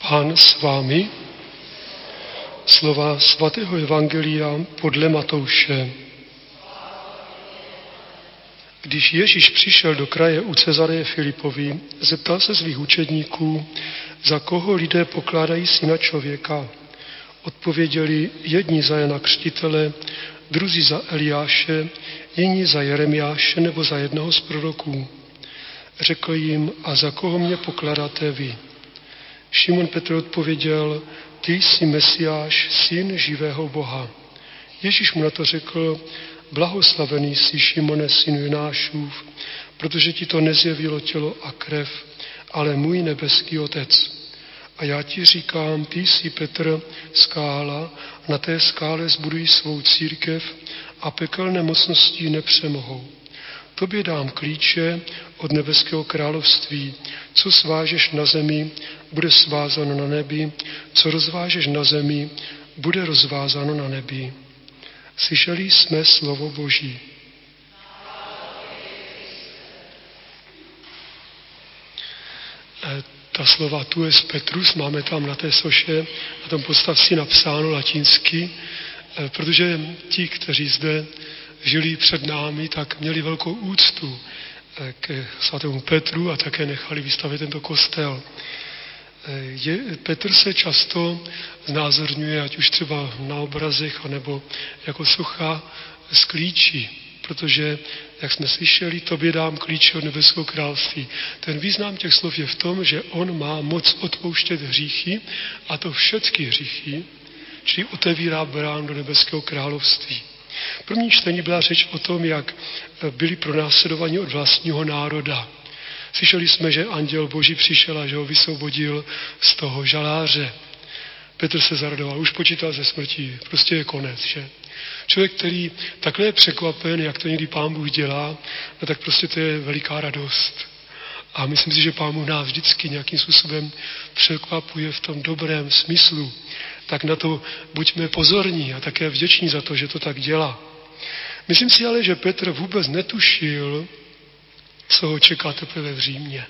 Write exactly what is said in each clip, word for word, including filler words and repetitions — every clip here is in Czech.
Pán s vámi. Slova svatého evangelia podle Matouše. Když Ježíš přišel do kraje u Cezareje Filipovi, zeptal se svých učedníků, za koho lidé pokládají syna člověka. Odpověděli jedni za Jana Křtitele, druzí za Eliáše, jiní za Jeremiáše nebo za jednoho z proroků. Řekl jim, a za koho mě pokládáte vy? Šimon Petr odpověděl, ty jsi Mesiáš, syn živého Boha. Ježíš mu na to řekl, blahoslavený jsi, Šimone, synu Jonášův, protože ti to nezjevilo tělo a krev, ale můj nebeský Otec. A já ti říkám, ty jsi Petr, skála, na té skále zbudují svou církev a pekelné mocnosti nepřemohou. Tobě dám klíče od nebeského království. Co svážeš na zemi, bude svázáno na nebi, co rozvážeš na zemi, bude rozvázáno na nebi. Slyšeli jsme slovo Boží. Ta slova tu es Petrus máme tam na té soše, na tom podstavci napsáno latinsky, protože ti, kteří zde žili před námi, tak měli velkou úctu k svatému Petru a také nechali vystavit tento kostel. Je, Petr se často znázorňuje, ať už třeba na obrazech, anebo jako socha z klíčí, protože, jak jsme slyšeli, tobě dám klíče od nebeského království. Ten význam těch slov je v tom, že on má moc odpouštět hříchy, a to všechny hříchy, čili otevírá brán do nebeského království. V prvním čtení byla řeč o tom, jak byli pronásledovaní od vlastního národa. Slyšeli jsme, že anděl Boží přišel a že ho vysvobodil z toho žaláře. Petr se zaradoval, už počítal ze smrtí, prostě je konec, že? Člověk, který takhle je překvapen, jak to někdy Pán Bůh dělá, no tak prostě to je veliká radost. A myslím si, že Pán Bůh nás vždycky nějakým způsobem překvapuje v tom dobrém smyslu. Tak na to buďme pozorní a také vděční za to, že to tak dělá. Myslím si ale, že Petr vůbec netušil, co ho čeká teprve v Římě.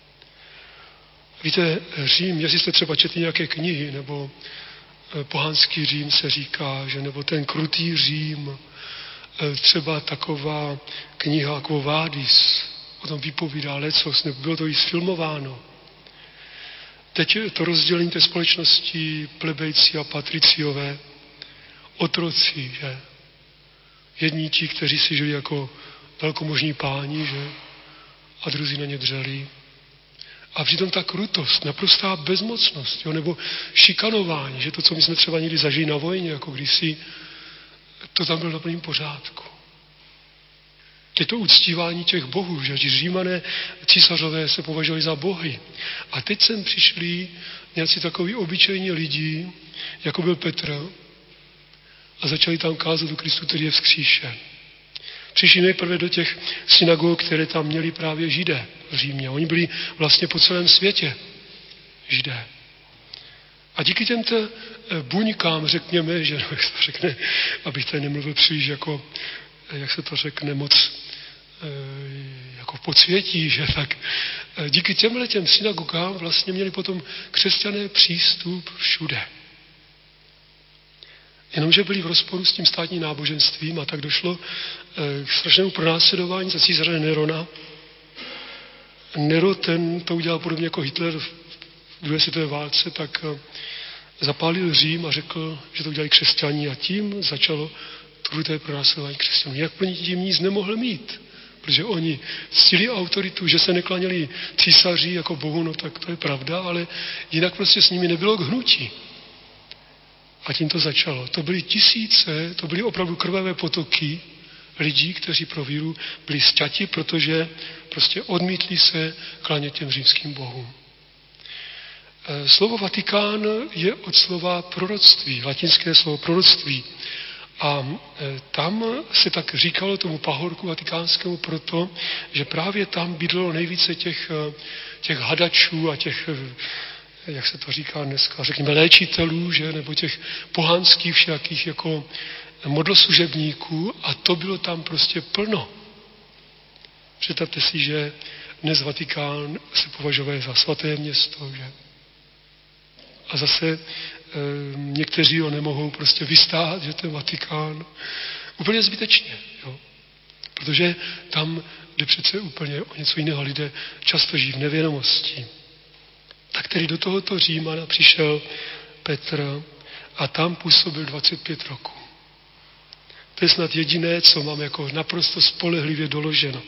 Víte, Řím, jestli jste třeba četli nějaké knihy, nebo pohanský Řím se říká, že nebo ten krutý Řím, třeba taková kniha Quo Vadis, o tom vypovídá lecos, nebo bylo to i sfilmováno. Teď je to rozdělení té společnosti plebejci a patriciové, otroci, že? Jedni ti, kteří si žili jako velkomožní páni, že? A druzí na ně dřeli. A přitom ta krutost, naprostá bezmocnost, jo? Nebo šikanování, že to, co my jsme třeba někdy zažili na vojně, jako kdysi, to tam bylo na plném pořádku. Je to uctívání těch bohů, že ti Římané, císařové se považovali za bohy. A teď sem přišli nějací takoví obyčejní lidi, jako byl Petr, a začali tam kázat o Kristu, který je vzkříšen. Přišli nejprve do těch synagog, které tam měli právě Židé v Římě. Oni byli vlastně po celém světě Židé. A díky těmto buňkám, řekněme, že, jak se to řekne, abych tady nemluvil příliš jako, jak se to řekne, moc jako v podsvětí, že tak díky těmhle těm synagogám vlastně měli potom křesťané přístup všude. Jenomže byli v rozporu s tím státním náboženstvím a tak došlo k strašnému pronásledování za císaře Nerona. Nero ten to udělal podobně jako Hitler v druhé světové válce, tak zapálil Řím a řekl, že to udělali křesťaní a tím začalo kruté pronásledování křesťanů. Jak plně tím nic nemohl mít, protože oni ctili autoritu, že se nekláněli císaři jako bohu, no tak to je pravda, ale jinak prostě s nimi nebylo k hnutí. A tím to začalo. To byly tisíce, to byly opravdu krvavé potoky lidí, kteří pro víru byli sťati, protože prostě odmítli se klánět těm římským bohům. Slovo Vatikán je od slova proroctví, latinské slovo proroctví. A tam se tak říkalo tomu pahorku vatikánskému proto, že právě tam bydlelo nejvíce těch, těch hadačů a těch, jak se to říká dneska, řekněme léčitelů, že, nebo těch pohanských všakých jako modloslužebníků a to bylo tam prostě plno. Představte si, že dnes Vatikán se považuje za svaté město, že? a zase e, někteří ho nemohou prostě vystát, že to je Vatikán. Úplně zbytečně, jo. Protože tam jde přece úplně o něco jiného. Lidé často žijí v nevědomosti. Tak tedy do tohoto Římana přišel Petr a tam působil dvacet pět roků. To je snad jediné, co mám jako naprosto spolehlivě doloženo.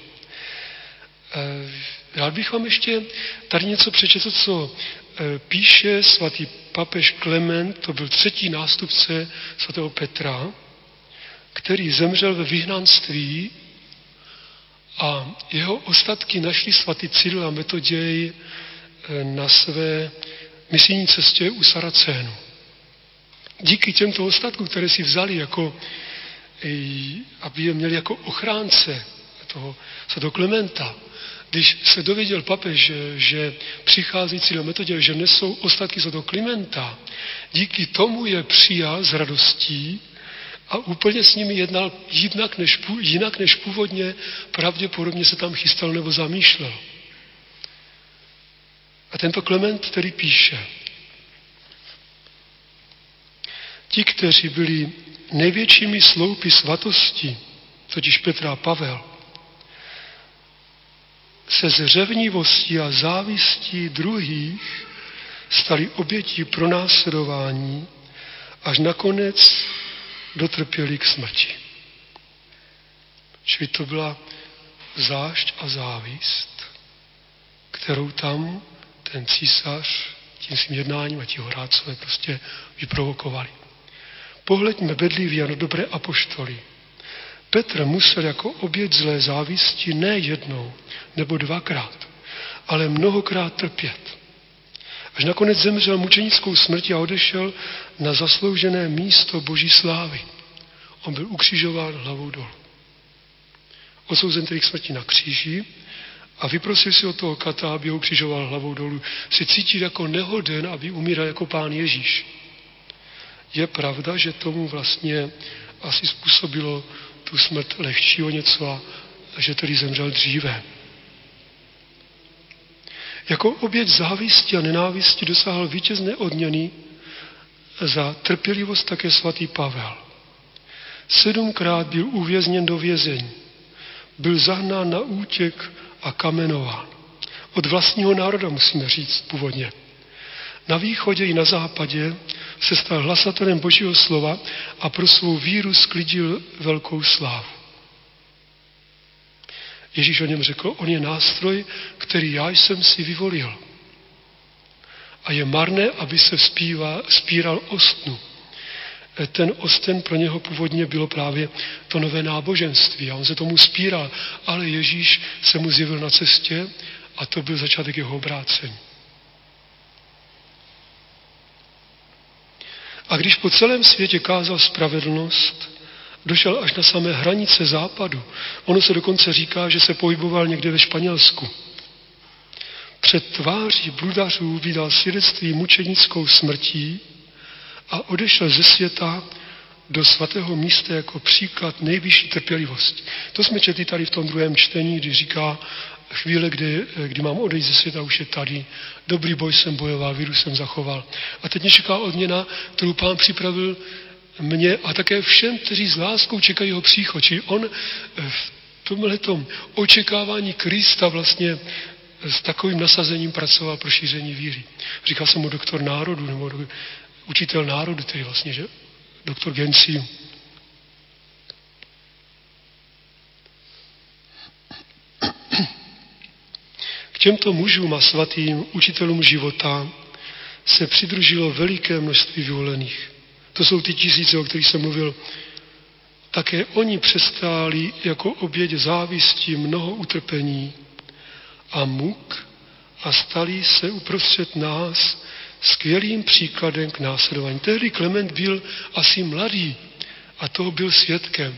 Rád bych vám ještě tady něco přečetl, co píše svatý papež Klement, to byl třetí nástupce svatého Petra, který zemřel ve vyhnanství a jeho ostatky našli svatý Cyril a Metoděj na své misijní cestě u Saracénu. Díky těmto ostatkům, které si vzali jako, aby je měli jako ochránce toho svatého Klementa, když se dověděl papež, že, že přichází Cyril a Metoděj, že nesou ostatky svatého Klementa, díky tomu je přijal s radostí a úplně s nimi jednal jinak než, jinak než původně pravděpodobně se tam chystal nebo zamýšlel. A tento Klement, který píše, ti, kteří byli největšími sloupy svatosti, totiž Petr a Pavel, se zřevnivostí a závistí druhých stali obětí pronásledování, až nakonec dotrpěli k smrti. Čili to byla zášť a závist, kterou tam ten císař tím svým jednáním a ti horácové prostě vyprovokovali. Pohleďme bedlivě na dobré apoštoly. Petr musel jako oběť zlé závisti ne jednou nebo dvakrát, ale mnohokrát trpět. Až nakonec zemřel mučenickou smrtí a odešel na zasloužené místo Boží slávy. On byl ukřižován hlavou dolů. Odsouzen tedy k smrti na kříži a vyprosil si od toho kata, aby ho ukřižoval hlavou dolů. Se cítit jako nehoden, aby umíral jako Pán Ježíš. Je pravda, že tomu vlastně asi způsobilo tu smrt lehčí o něco a že tedy zemřel dříve. Jako oběť závisti a nenávisti dosáhl vítězné odměny za trpělivost také svatý Pavel. Sedmkrát byl uvězněn do vězení. Byl zahnán na útěk a kamenován. Od vlastního národa, musíme říct původně. Na východě i na západě se stal hlasatelem Božího slova a pro svou víru sklidil velkou slávu. Ježíš o něm řekl, on je nástroj, který já jsem si vyvolil. A je marné, aby se vzpívá, vzpíral ostnu. Ten osten pro něho původně bylo právě to nové náboženství a on se tomu vzpíral, ale Ježíš se mu zjevil na cestě a to byl začátek jeho obrácení. A když po celém světě kázal spravedlnost, došel až na samé hranice západu. Ono se dokonce říká, že se pohyboval někde ve Španělsku. Před tváří bludařů vydal svědectví mučenickou smrtí a odešel ze světa do svatého místa jako příklad nejvyšší trpělivosti. To jsme četli tady v tom druhém čtení, kdy říká chvíle, kdy, kdy mám odejít ze světa, už je tady. Dobrý boj jsem bojoval, víru jsem zachoval. A teď mě čeká odměna, kterou Pán připravil mě a také všem, kteří s láskou čekají jeho příchod. Čili on v tomhletom očekávání Krista vlastně s takovým nasazením pracoval pro šíření víry. Říkal jsem mu doktor národu, nebo učitel národu, tedy vlastně, že doktor Gencium. K těmto mužům a svatým učitelům života se přidružilo veliké množství vyvolených. To jsou ty tisíce, o kterých jsem mluvil. Také oni přestáli jako oběť závisti mnoho utrpení a muk a stali se uprostřed nás skvělým příkladem k následování. Tehdy Klement byl asi mladý a toho byl svědkem.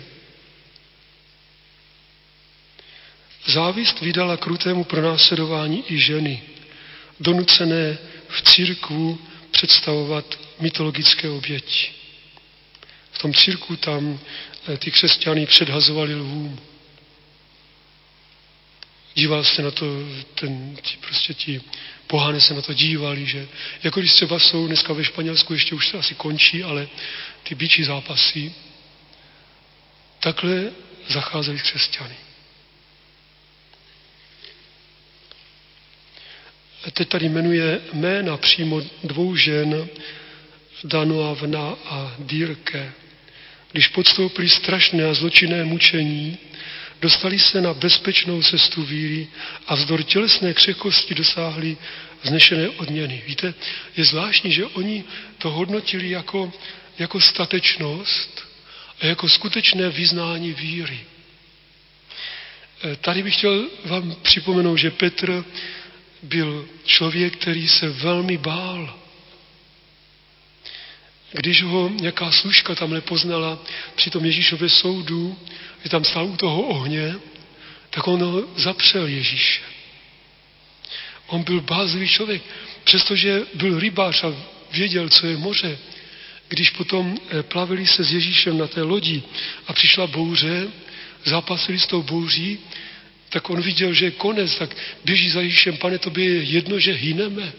Závist vydala krutému pronásledování i ženy, donucené v církvu představovat mytologické oběti. V tom církvu tam ty křesťany předhazovali lvům. díval se na to, ten, ti, prostě ti pohány se na to dívali, že jako když třeba jsou dneska ve Španělsku, ještě už se asi končí, ale ty bičí zápasy, takhle zacházeli křesťany. Teď tady jmenuje jména přímo dvou žen, Danuavna a Dírke. Když podstoupili strašné a zločinné mučení, dostali se na bezpečnou cestu víry a vzdor tělesné křehkosti dosáhli vznešené odměny. Víte, je zvláštní, že oni to hodnotili jako, jako statečnost a jako skutečné vyznání víry. Tady bych chtěl vám připomenout, že Petr byl člověk, který se velmi bál. Když ho nějaká služka tamhle poznala při tom Ježíšově soudu, že tam stál u toho ohně, tak on ho zapřel Ježíše. On byl bázlivý člověk, přestože byl rybář a věděl, co je moře. Když potom plavili se s Ježíšem na té lodi a přišla bouře, zápasili s tou bouří, tak on viděl, že je konec, tak běží za Ježíšem, Pane, tobě je jedno, že hyneme.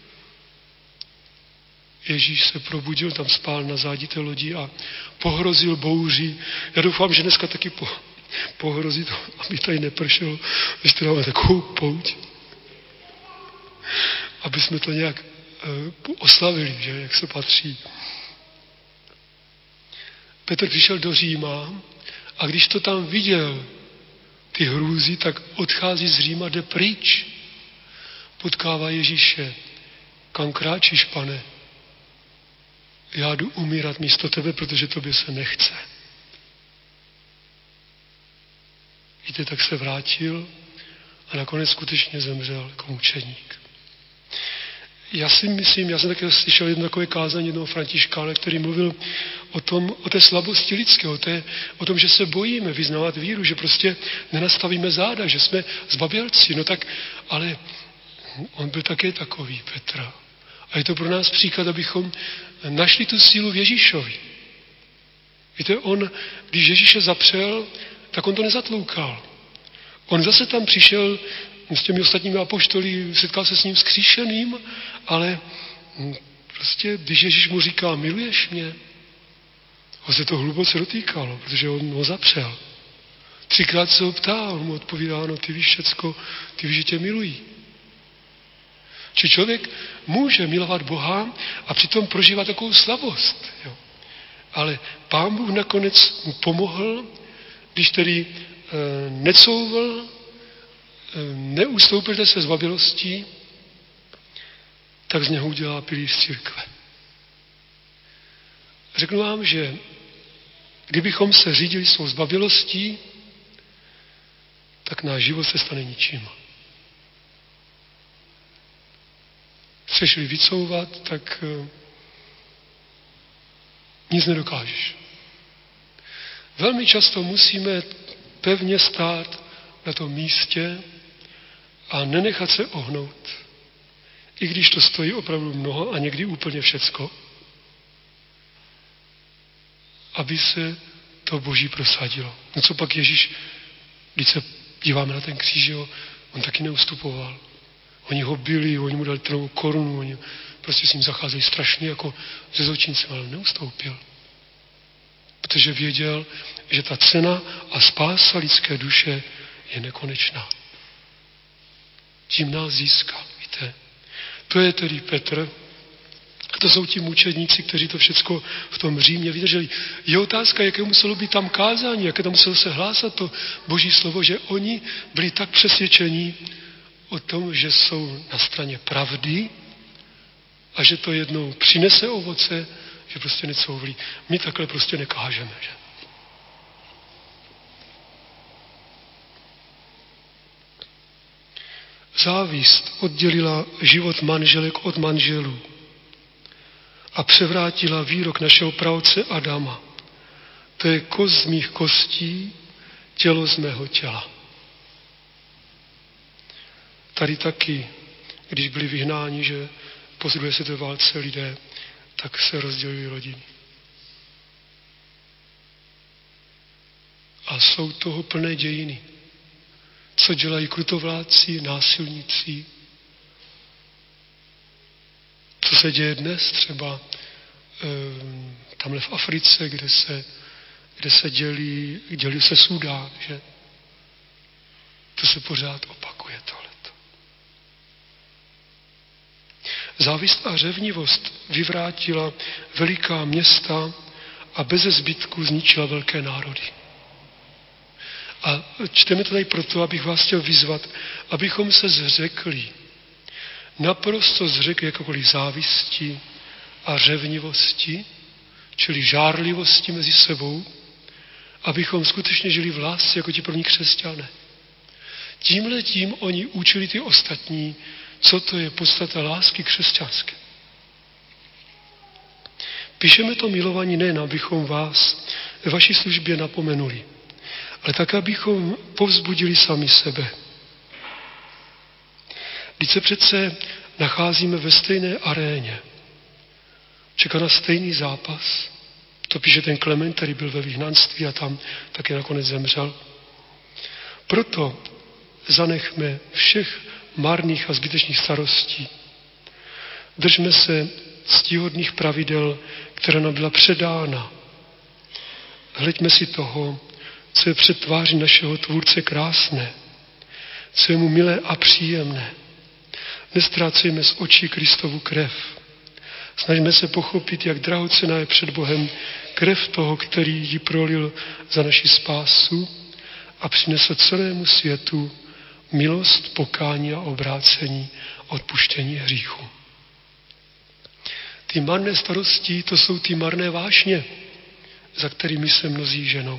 Ježíš se probudil, tam spál na zádi té lodi a pohrozil bouři. Já doufám, že dneska taky po, pohrozí to, aby tady nepršelo, když tady máme takovou pouť. Aby jsme to nějak uh, oslavili, že, jak se patří. Petr přišel do Říma a když to tam viděl, ty hrůzy, tak odchází z Říma, jde pryč. Potkává Ježíše. Kam kráčíš, Pane? Já jdu umírat místo tebe, protože tobě se nechce. Víte, tak se vrátil a nakonec skutečně zemřel jako mučeník. Já si myslím, já jsem také slyšel jedno takové kázání jednoho františkána, který mluvil o tom, o té slabosti lidské, o, té, o tom, že se bojíme vyznávat víru, že prostě nenastavíme záda, že jsme zbabělci. No tak, ale on byl také takový, Petra. A je to pro nás příklad, abychom našli tu sílu v Ježíšovi. Víte, on, když Ježíše zapřel, tak on to nezatloukal. On zase tam přišel s těmi ostatními apoštoly, setkal se s ním vzkříšeným, ale prostě, když Ježíš mu říká, miluješ mě, ho se to hluboce dotýkalo, protože on ho zapřel. Třikrát se ho ptá, on mu odpovídá, no ty víš všecko, ty víš, že tě milují. Či člověk může milovat Boha a přitom prožívat takovou slabost. Jo. Ale Pán Bůh nakonec mu pomohl, když tedy e, necouvl, e, neustoupil se zbabělostí, tak z něho udělá pilíř církve. Řeknu vám, že kdybychom se řídili svou zbabělostí, tak náš život se stane ničím. Chceš-li vycouvat, tak uh, nic nedokážeš. Velmi často musíme pevně stát na tom místě a nenechat se ohnout. I když to stojí opravdu mnoho a někdy úplně všecko, aby se to Boží prosadilo. No co pak Ježíš, když se díváme na ten kříž, jo, on taky neustupoval. Oni ho byli, oni mu dali trnovou korunu, oni prostě s ním zacházeli strašně jako se zločincem, ale neustoupil. Protože věděl, že ta cena a spása lidské duše je nekonečná. Tím nás získá, víte. To je tedy Petr. A to jsou ti mučedníci, kteří to všecko v tom Římě vydrželi. Je otázka, jaké muselo být tam kázání, jaké tam muselo se hlásat to Boží slovo, že oni byli tak přesvědčení o tom, že jsou na straně pravdy a že to jednou přinese ovoce, že prostě necouvlí. My takhle prostě nekážeme, že? Závist oddělila život manželek od manželů a převrátila výrok našeho pravce Adama. To je kost z mých kostí, tělo z mého těla. Tady taky, když byli vyhnáni, že po druhé světové válce lidé, tak se rozdělili rodiny. A jsou toho plné dějiny. co dělají krutovládci, násilníci. Co se děje dnes třeba um, tamhle v Africe, kde se, kde se dělí, dělí se Súdán, že? To se pořád opakuje tohleto. Závist a řevnivost vyvrátila veliká města a beze zbytku zničila velké národy. A čteme to tady proto, abych vás chtěl vyzvat, abychom se zřekli, naprosto zřekli jakoukoliv závisti a řevnivosti, čili žárlivosti mezi sebou, abychom skutečně žili v lásce jako ti první křesťané. Tímhletím oni učili ty ostatní, co to je podstata lásky křesťanské. Píšeme to milovaní nejen, abychom vás ve vaší službě napomenuli, ale tak, abychom povzbudili sami sebe. Vždyť se přece nacházíme ve stejné aréně. Čeká na stejný zápas. To píše ten Klement, který byl ve vyhnanství a tam taky nakonec zemřel. Proto zanechme všech marných a zbytečných starostí. Držme se ctihodných pravidel, která nám byla předána. Hleďme si toho, co je před tváří našeho Tvůrce krásné, co je mu milé a příjemné. Nestrácejme z očí Kristovu krev. Snažme se pochopit, jak drahocenná je před Bohem krev toho, který ji prolil za naši spásu a přinesl celému světu milost, pokání a obrácení, odpuštění hříchu. Ty marné starosti, to jsou ty marné vášně, za kterými se mnozí ženou.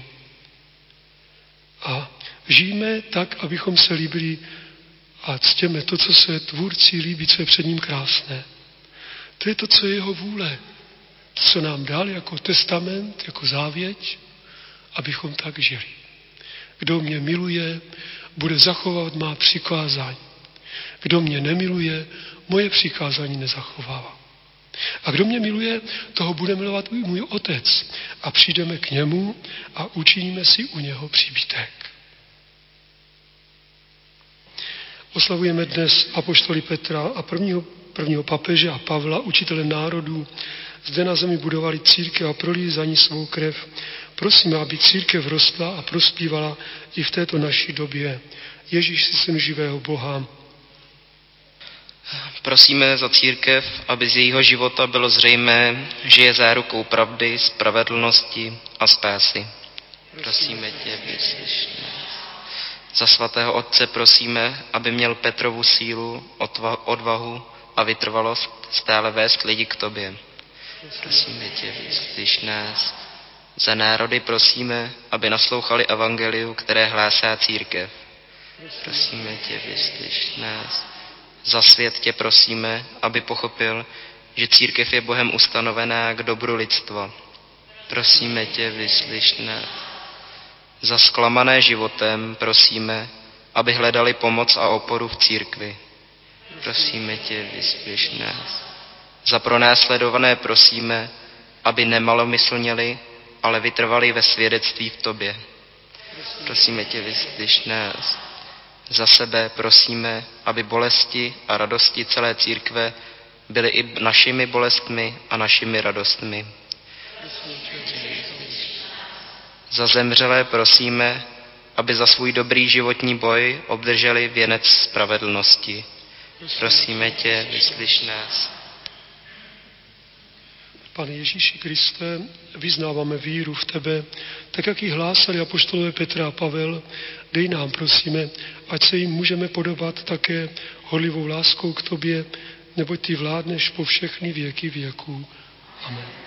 A žijeme tak, abychom se líbili a ctěme to, co se Tvůrci líbí, co je před ním krásné. To je to, co je jeho vůle. To, co nám dal jako testament, jako závěť, abychom tak žili. Kdo mě miluje, bude zachovávat má přikázání. Kdo mě nemiluje, moje přikázání nezachovává. A kdo mě miluje, toho bude milovat i můj Otec. A přijdeme k němu a učiníme si u něho příbytek. Oslavujeme dnes apoštoly Petra a prvního, prvního papeže a Pavla, učitele národů. Zde na zemi budovali církev a prolili za ní svou krev. Prosíme, aby církev rostla a prospívala i v této naší době. Ježíš, syn živého Boha. Prosíme za církev, aby z jejího života bylo zřejmé, že je zárukou pravdy, spravedlnosti a spásy. Prosíme tě, vyslyš nás. Za svatého Otce prosíme, aby měl Petrovu sílu, odvahu a vytrvalost stále vést lidi k tobě. Prosíme tě, vyslyš nás. Za národy prosíme, aby naslouchali evangeliu, které hlásá církev. Prosíme tě, vyslyš nás. Za svět tě prosíme, aby pochopil, že církev je Bohem ustanovená k dobru lidstva. Prosíme tě, vyslyš nás. Za zklamané životem prosíme, aby hledali pomoc a oporu v církvi. Prosíme tě, vyslyš nás. Za pronásledované prosíme, aby nemalomyslněli, ale vytrvali ve svědectví v tobě. Prosíme tě, vyslyš nás. Za sebe prosíme, aby bolesti a radosti celé církve byly i našimi bolestmi a našimi radostmi. Za zemřelé prosíme, aby za svůj dobrý životní boj obdrželi věnec spravedlnosti. Prosíme tě, vyslyš nás. Pane Ježíši Kriste, vyznáváme víru v tebe, tak jak ji hlásali apoštolové Petra a Pavel, dej nám, prosíme, ať se jim můžeme podobat také horlivou láskou k tobě, neboť ty vládneš po všechny věky věků. Amen.